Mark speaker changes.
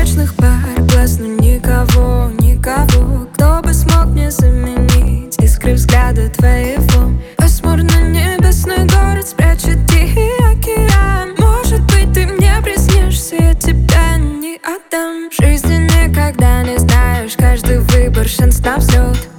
Speaker 1: встречных пар глаз, но никого, никого, кто бы смог мне заменить искры взгляда твоего. Пасмурно небесный город спрячет тихий океан. Может быть, ты мне приснишься, я тебя не отдам. В жизни никогда не знаешь, каждый выбор шанс на взлет.